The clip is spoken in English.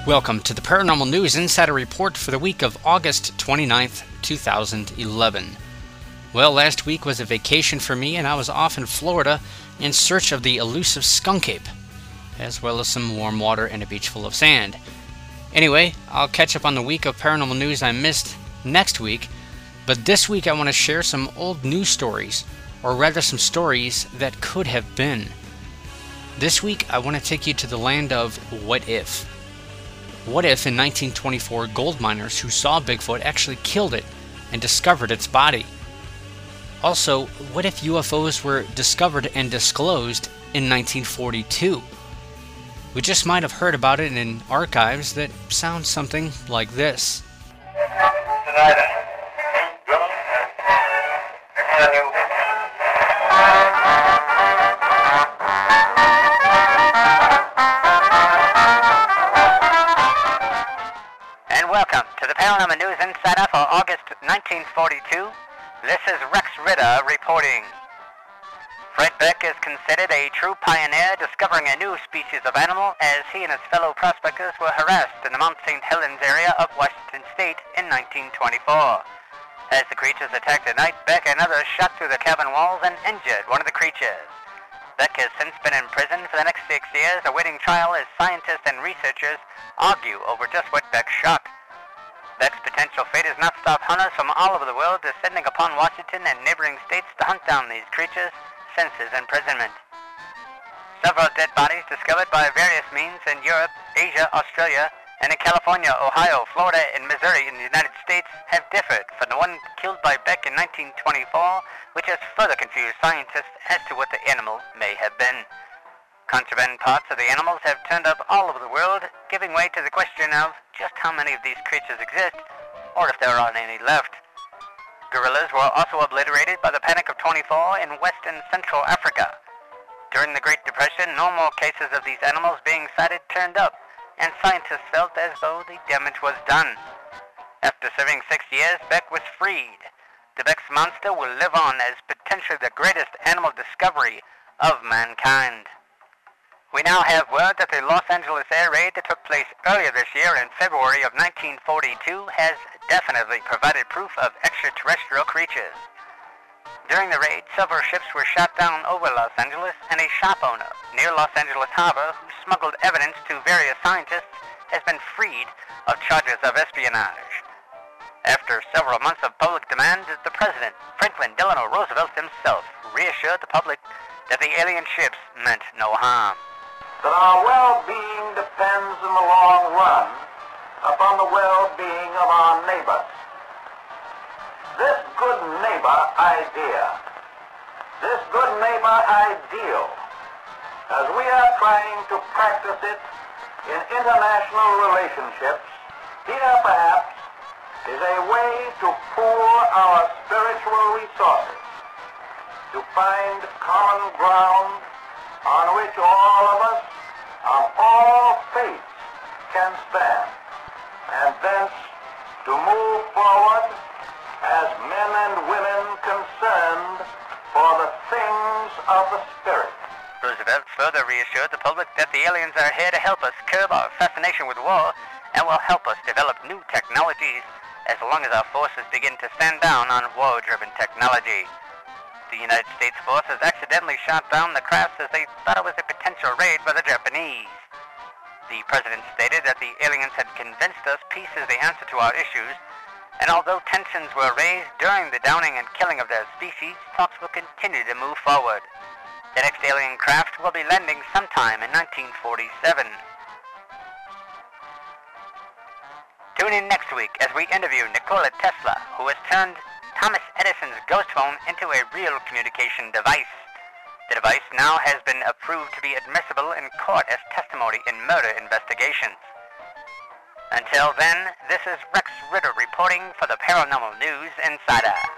Welcome to the Paranormal News Insider Report for the week of August 29th, 2011. Well, last week was a vacation for me, and I was off in Florida in search of the elusive skunk ape, as well as some warm water and a beach full of sand. Anyway, I'll catch up on the week of paranormal news I missed next week, but this week I want to share some old news stories, or rather some stories that could have been. This week I want to take you to the land of what if. What if in 1924 gold miners who saw Bigfoot actually killed it and discovered its body? Also, what if UFOs were discovered and disclosed in 1942? We just might have heard about it in archives that sound something like this. Welcome to the Paranormal News Insider for August 1942. This is Rex Ritter reporting. Fred Beck is considered a true pioneer, discovering a new species of animal as he and his fellow prospectors were harassed in the Mount St. Helens area of Washington State in 1924. As the creatures attacked at night, Beck and others shot through the cabin walls and injured one of the creatures. Beck has since been in prison for the next 6 years, awaiting trial as scientists and researchers argue over just what Beck shot. Beck's potential fate has not stopped hunters from all over the world descending upon Washington and neighboring states to hunt down these creatures since his imprisonment. Several dead bodies discovered by various means in Europe, Asia, Australia, and in California, Ohio, Florida, and Missouri in the United States have differed from the one killed by Beck in 1924, which has further confused scientists as to what the animal may have been. Contraband parts of the animals have turned up all over the world, giving way to the question of just how many of these creatures exist, or if there aren't any left. Gorillas were also obliterated by the Panic of 24 in West and Central Africa. During the Great Depression, no more cases of these animals being sighted turned up, and scientists felt as though the damage was done. After serving 6 years, Beck was freed. The Beck's monster will live on as potentially the greatest animal discovery of mankind. We now have word that the Los Angeles air raid that took place earlier this year in February of 1942 has definitely provided proof of extraterrestrial creatures. During the raid, several ships were shot down over Los Angeles, and a shop owner near Los Angeles Harbor who smuggled evidence to various scientists has been freed of charges of espionage. After several months of public demand, the President, Franklin Delano Roosevelt himself, reassured the public that the alien ships meant no harm. That our well-being depends in the long run upon the well-being of our neighbors. This good neighbor idea, this good neighbor ideal, as we are trying to practice it in international relationships, here perhaps is a way to pool our spiritual resources, to find common ground on which all of us, of all faiths, can stand, and thence to move forward as men and women concerned for the things of the Spirit. Roosevelt further reassured the public that the aliens are here to help us curb our fascination with war and will help us develop new technologies as long as our forces begin to stand down on war-driven technology. The United States forces accidentally shot down the crafts as they thought it was a potential raid by the Japanese. The President stated that the aliens had convinced us peace is the answer to our issues, and although tensions were raised during the downing and killing of their species, talks will continue to move forward. The next alien craft will be landing sometime in 1947. Tune in next week as we interview Nikola Tesla, who has turned Thomas Edison's ghost phone into a real communication device. The device now has been approved to be admissible in court as testimony in murder investigations. Until then, this is Rex Ritter reporting for the Paranormal News Insider.